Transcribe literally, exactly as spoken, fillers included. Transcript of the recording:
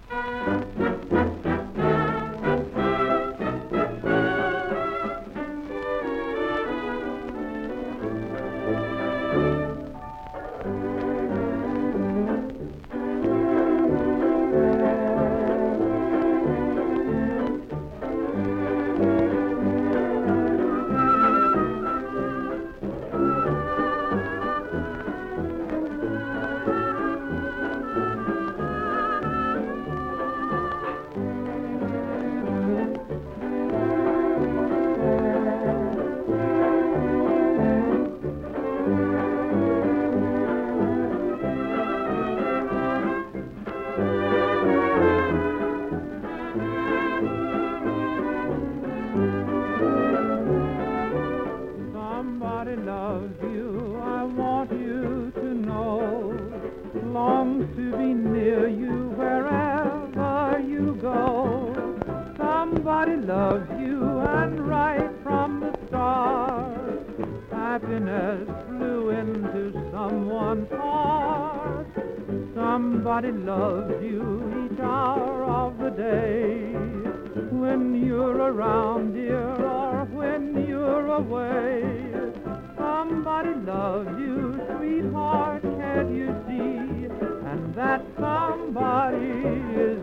Somebody loves you, I want you to know. Longs to be near you wherever you go. Somebody loves you, and right from the start, happiness flew into someone's heart. Somebody loves you each hour of the day. When you're around, dear, or when you're away. Somebody loves you, sweetheart, can't you see? And that somebody is